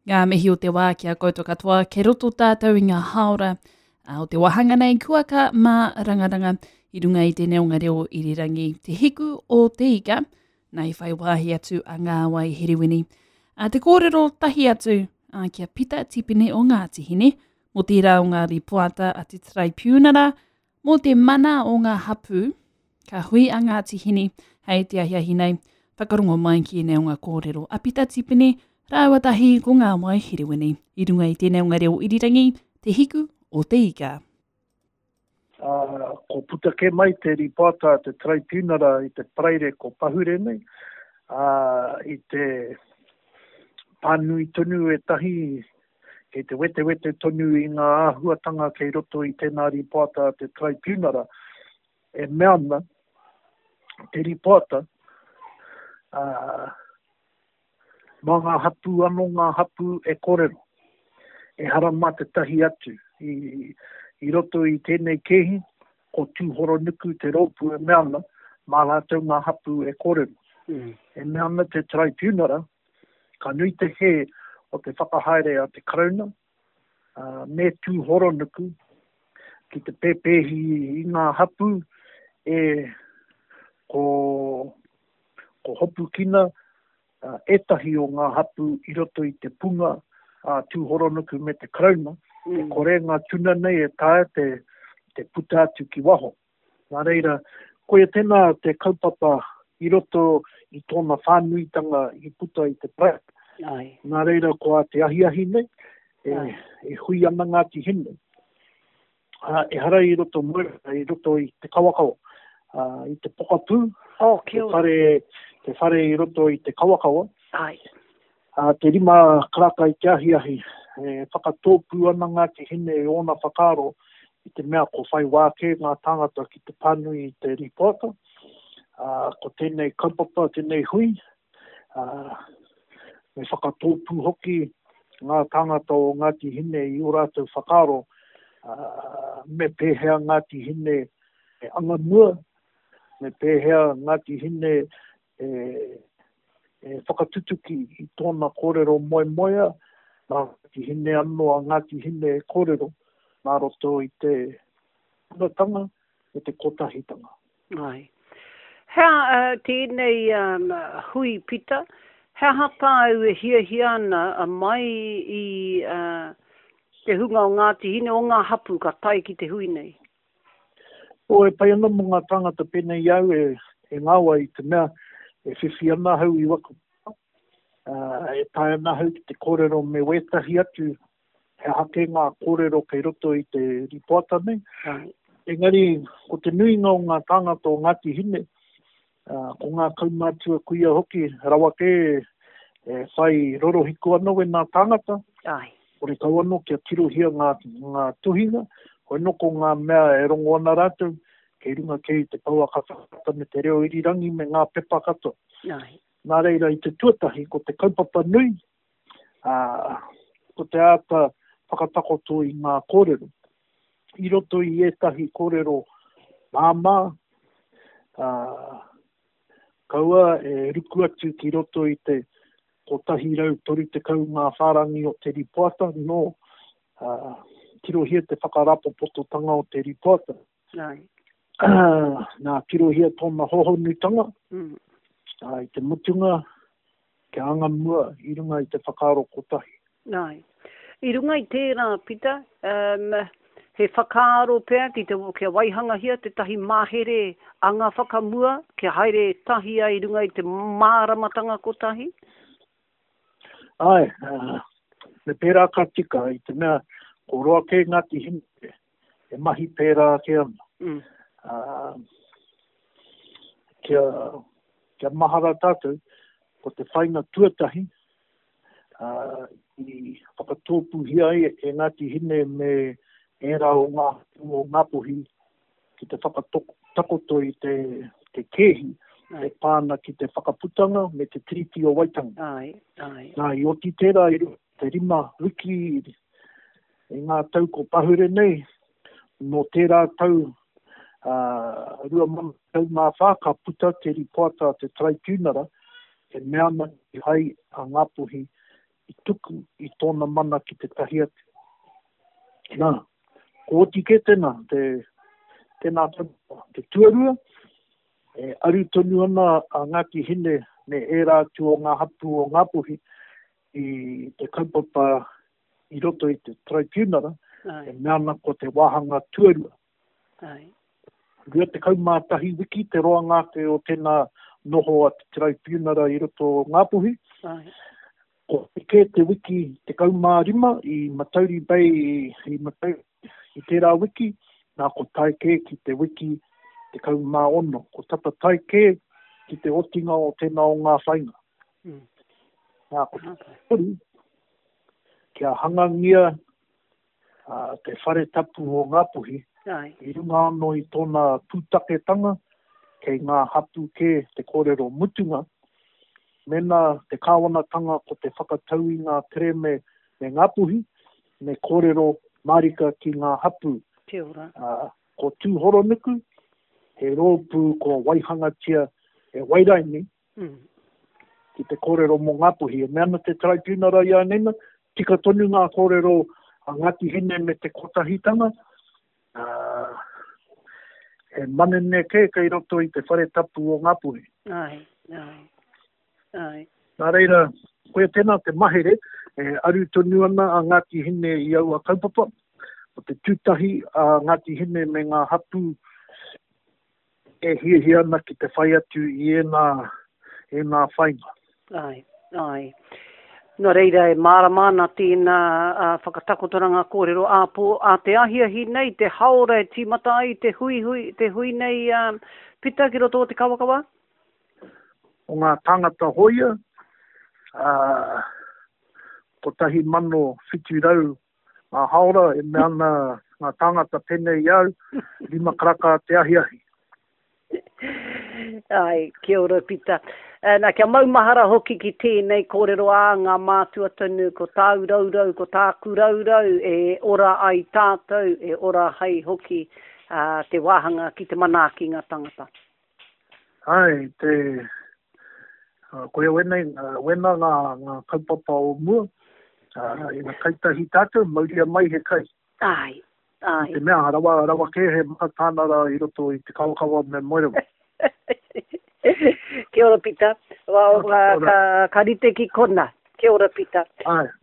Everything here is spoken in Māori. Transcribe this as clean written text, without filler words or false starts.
Ngā mihi o te wā kia koutou katoa, ke roto tātou i ngā haora o te wahanga nei kuaka mā rangaranga i runga i tēnei o ngā reo irirangi te hiku o te ika, nei whai wāhi atu a ngā wai hiriwini. Te kōrero tahi atu kia pita tipine o ngā tihine, mo tērā o ngā ripoata a te traipunara, mo te mana o ngā hapu, ka hui a ngā tihine, hei te ahiahi nei, whakarongo mai ki nei o ngā kōrero a pita tipine, rāwatahi ko ngā wai hiriwini, i runga i tēnei o ngā reo irirangi, te hiku o te ika. Ko puta ke mai te ripata, te traipunara, i te praire ko pahure nei, i te pānui tonu e tahi, kei te wete tonu i ngā āhuatanga kei roto i tēnā ripata, te traipunara, e meana, te ripata, mā ngā hapu anō ngā hapu e kōrero, e harama te tahi atu. I roto i tēnei kehi, ko tūhoro nuku te rōpu e meana, mā rātou ngā hapu e kōrero. E meana te traipunara, ka nui te he o te whakahaere a te karauna, me tūhoro nuku, ki te pēpehi i ngā hapu, ko hopu kina, etahi o ngā hapu i roto i te punga tūhoro nuku me te karauna, te kore ngā tuna nei e tae te puta atu ki waho. Nā reira, koe tēnā te kaupapa i roto i tōna whānuitanga i puta i te prae. Nā reira, koa te ahiahi nei, e hui ana ngā tihine. E hara i roto moera, i roto i te kawakawa, i te pokapū, te whare i roto i te kawakawa. Te rima karaka i te ahiahi, whakatōpū ana ngā tihine i ona whakaro i te mea ko whai wāke ngā tāngata ki te pānui i te ripota. Ko tēnei kaupapa, tēnei hui, me whakatōpū hoki ngā tāngata o ngā tihine i o rātou whakaro, me pēhea ngā tihine e anga mua, me pēhea ngā tihine whakatutuki i tōna kōrero moemoea, ngā tihine anō a ngā tihine kōrero, nā roto i te punatanga e te kotahitanga. Ai. Hea tēnei hui pita, hea hapa au e hia ana mai i te hunga o ngā tihine o ngā hapu ka tai ki te hui nei? O e pai ana mo ngā tangata pēnei au e ngāua i te mea, e whiwhi ana hau i waku. E tae ana hau ki te kōrero me wetahi atu, he hake ngā kōrero kei roto i te ripoata nei. Engari, ko te nuinga o ngā tāngata o ngā tihine, ko ngā kaumātua kuia hoki, rawa ke e whai rorohiko ana we ngā tāngata. O re kau anō kia tirohia ngā tuhinga, ko enoko ngā mea e rongo ana rātou, kei runga kei te paua kata me te reo irirangi me ngā pepa kata. Nā reira i te tuatahi, ko te kaupapa nui, ko te ata whakatakoto i ngā kōrero. I roto i etahi kōrero māmā, kaua e ruku atu ki roto i te kotahi rau toru te kau ngā whārangi o te ripoata, no tirohia te whakarapopoto-tanga o te ripoata. Nā tirohia tōna hohonutanga, i te mutunga, ke anga mua, i runga i te whakaro kotahi. I runga i tērā, Pita, he whakaro pēr ki te kia waihanga hia, te tahi māhere anga whakamua, kia haere tahia i runga i te māramatanga kotahi? Ai, me pērā ka tika, i te mea, ko roa ke ngāti hine, e mahi pērā ke ana. Kia mahara tātou, ko te whainga tuatahi, i whakatōpu hia e ngāti hine me e rau ngā pohi, ki te whakatakoto i te kehi, e pāna ki te whakaputanga me te tiriti o waitanga. Nā, i oti tērā, te rima wiki i ngā tau ko pahure nei, no tērā tau rua mana tau mā whaka puta te ripoata te traipunara, e mea mai hai a ngā pohi i tuku i tōna mana ki te tahi atu. Nā, ko oti ke tēnā, tēnā te tuarua, aru tonu ana a Ngāti Hine me e rātu o ngā hapu o Ngāpuhi i te kaupapa i roto i te tribunal, e meana ko te wāhanga tuarua. Rua te kaumātahi wiki, te roa ngāke o tēnā noho a te tribunal i roto o Ngāpuhi. Ko ke te wiki te kaumārima i Matauri Bay i tērā wiki, nā ko taike ki te wiki te kaumāono, ko tata taike ki te otinga o tēnā o ngā whainga. Nā ko tōru, kia hangangia te whare tapu o Ngāpuhi, i runga anō i tōna pūtaketanga, kei ngā hapu ke te kōrero mutunga, mena te kāwanatanga ko te whakatau i ngā tere me Ngāpuhi, me kōrero marika ki ngā hapu. Ko tūhoronuku, he rōpū ko waihangatia e wairaini, ki te kōrero mō Ngāpuhi. E meana te tribunal ia nena, tika tonu ngā kōrero a Ngāti Hine me te kotahitanga, e manene ke kei roto i te whare tapu o Ngāpuhi. Nā reira, koe tēnā te mahere, aru tonu ana a Ngāti Hine i au a kaupapa, o te tūtahi a Ngāti Hine me ngā hapu e hia ana ki te whai atu i e nā whainga. Nō reira e māramana tēnā whakatakotoranga kōrero āpō a te ahiahi nei, te haora e tīmata ai, te hui nei pita ki roto o te kawakawa? O ngā tāngata hoia, ko tahi mano whiturau ngā haora, e meana ngā tāngata penei au, 5 karaka te ahiahi. Kia ora pita. Nā kia maumahara hoki ki tēnei kōrero a ngā mātua tonu, ko tāu raurau, ko tāku raurau, e ora ai tātou, e ora hei hoki te wāhanga ki te manaki ngā tangata. Koe wena ngā kaupapa o mua, i ngā kaitahi tātou, mauria mai he kai. Te mea, rawa ke he makatānara i roto i te kawakawa me Moerewa. Kia ora pita. Ka rite ki kona. Kia ora pita.